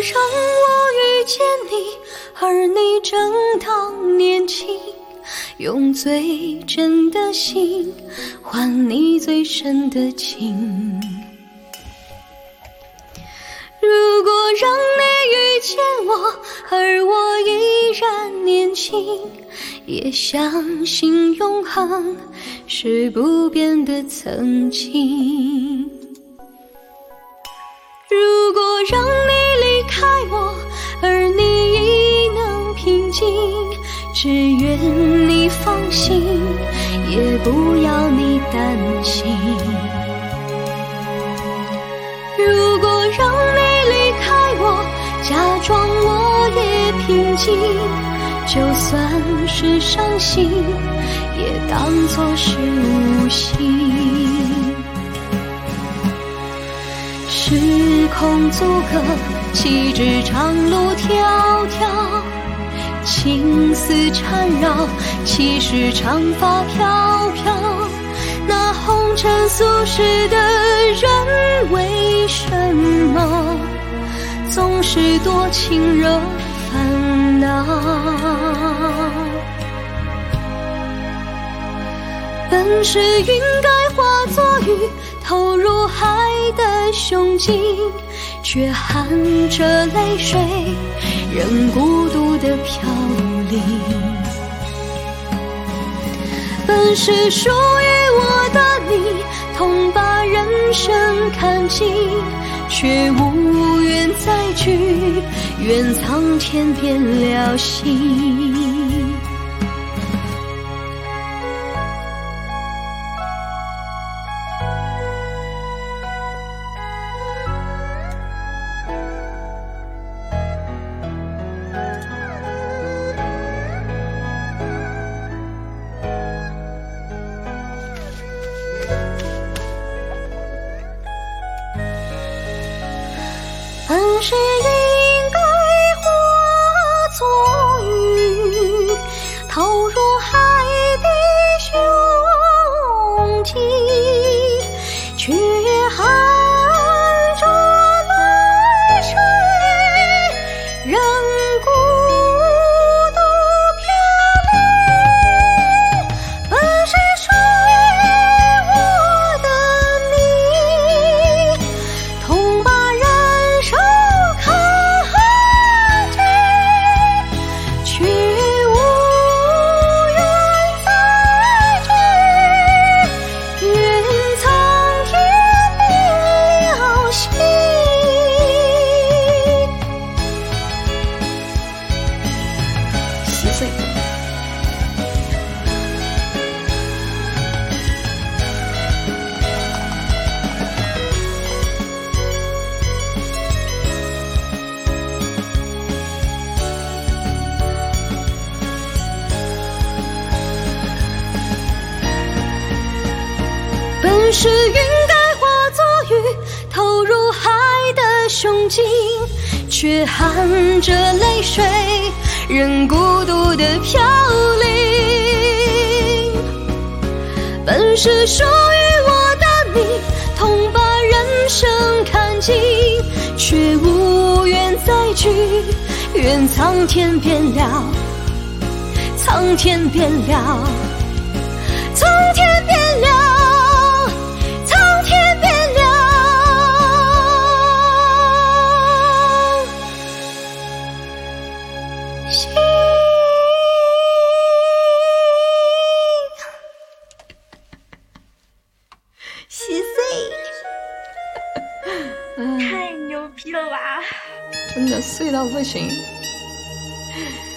让我遇见你，而你正当年轻，用最真的心换你最深的情。如果让你遇见我，而我依然年轻，也相信永恒是不变的曾经。如果让你离开我，而你亦能平静，只愿你放心，也不要你担心。如果让你离开我，假装我也平静，就算是伤心，也当作是无心。时空阻隔，岂知长路迢迢，情丝缠绕，岂是长发飘飘。那红尘俗世的人，为什么总是多情惹烦恼？本是云该化作雨，投入海的胸襟，却含着泪水，任孤独的飘零。本是属于我的你，同把人生看尽，却无缘再聚，愿苍天变了心。本是应该化作雨，投入海的胸襟，却含着泪水，任孤独飘零。本是属于我的你，同把人生本是云该化作雨，投入海的胸襟，却含着泪水，任孤独的飘零。本是属于我的你，同把人生看尽，却无缘再聚，愿苍天变了，苍天变了，苍天变了。 稀碎，太牛逼了吧！ 真的碎到不行。